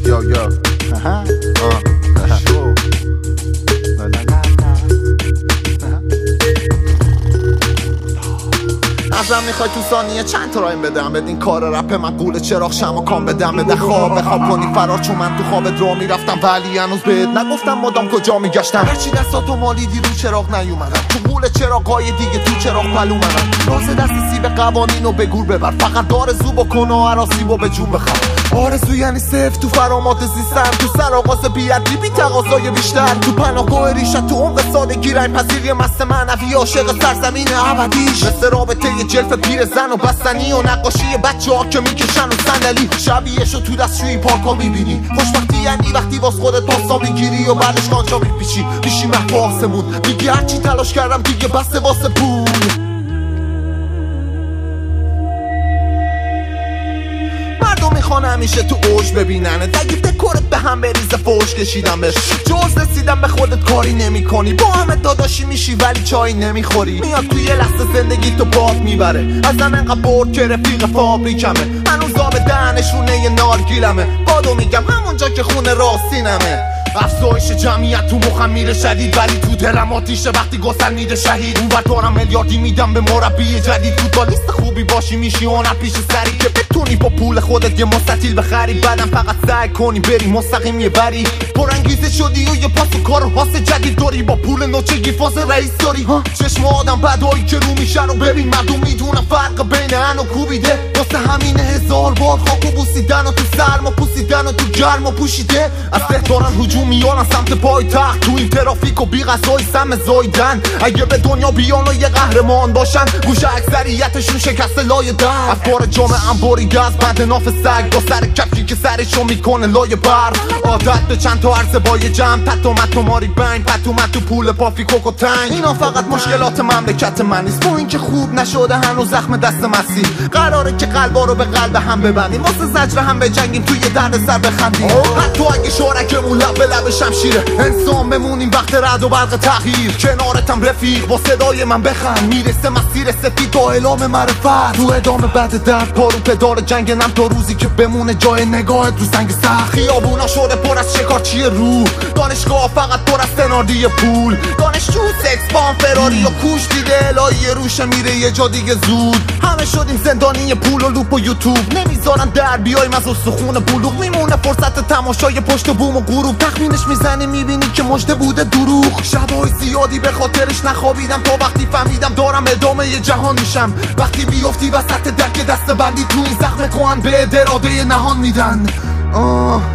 Yo, yo. Sure. La, la, la, la. ازم میخوای تو ثانیه چند تا رایم بدم بدین کار رپ من قوله چراغ شم و کام بدم بده خواب کنی فرار چون من تو خواب درو میرفتم ولی هنوز بهت نگفتم مدام کجا میگشتم هرچی دستاتو مالیدی رو چراغ نیومدم تو قوله چراغای دیگه تو چراغ پلو منم راز دست سیب قوانینو به گور ببر فقط آرزو بکن و عراسی و به جون بخوام آرزو یعنی صفر تو فرامات زیستن تو سراغاز بیادی بی تقاضای بیشتر تو پناهگاه ریشت تو عمق سادگی رنگ پذیری مست معنوی عاشق سرزمین ابدیش مثل رابطه جلف پیر زن و بستنی و نقاشی بچه ها که میکشن و صندلی شبیهشو تو دستشویی پارکا میبینی خوشبختی یعنی وقتی واس خودت پاسا میگیری و بعدش کانجا میپیچی میشی محو آسمون میگی هرچی تلاش کردم دیگه بسته واسه پول میخوان همیشه تو اوج ببیننه اگه دکورت به هم بریزه فوش کشیدم بهش جز رسیدم به خودت کاری نمی کنی با همه داداشی میشی ولی چای نمیخوری میاد توی یه لحظه زندگی تو باد میبره ازم انقدر برد که رفیق فابریکمه هنوز آب دهنشونه یه نارگیلمه بادو میگم همونجا که خونه راستینمه افزایش جمعیت تو مخم میره شدید ولی تو دلم آتیشه وقتی گسل میده شهید اون دارم میلیاردی میدم به مربی جدید تو تا لیست خوبی باشی میشی اون پیش سری که بتونی با پول خودت یه مستطیل بخری بعدم فقط سعی کنی بری مستقیم یه بری پرانگیزه شدی و یه پاس و کار و حاس جدید داری با پول نوچگی فاز رئیس داری چشم آدم بدایی که رو میشن و ببین مردم میدونم فرق بین ان و کوبیده واسه همین 1000 بار خاک و بوسیدن و تو سرما پوسیدن و تو گرما پوشیده از دارن هجوم میارن سمت پایتخت تو این ترافیک و بی غذای سم زایدن اگه به دنیا بیان و یه قهرمان باشن گوش اکثریتشون شکست لای در افکار جامعه انباری گز بند ناف سگ با سر کفکی که سرشو میکنه لای برف عادت به چند تا عرضه با یه جمع پتو متو ماری بنگ پتو متو پول پافی کوکو تنگ اینا فقط مشکلات مملکت من نیست با این که خوب نشده هنوز زخم دست مسیح قراره که قلبا رو به قلب هم ببندیم واسه زجر هم بجنگیم توی درد سر بخندیم حتی اگه شارکمون لب به لب شمشیره انسان بمونیم وقت رعد و برق تغییر کنارتم رفیق با صدای من بخند میرسه مسیر سفید تا اعلام معرفت تو ادامه بعد درد پارو پدار جنگ نم تا روزی که بمونه جای نگاهت رو سنگ سخت خیابونا شده پر از شکارچی روح دانشگاه فقط پر از سناردی پول دانشجو سکس بام فراری و کوش دیده الهی روشه میره یه جا دیگه زود همه شدیم زندانی پول و لوپ و یوتیوب نمیذارن در بیایم از استخون بلوغ میمونه فرصت تماشای پشت بوم و غروب تخمینش میزنی میبینی که مژده بوده دروغ شبای زیادی به خاطرش نخوابیدم تا وقتی فهمیدم دارم ادامه یه جهان میشم وقتی بیافتی وسط درک دست بندی تو این زخم کهن به اراده نهان میدن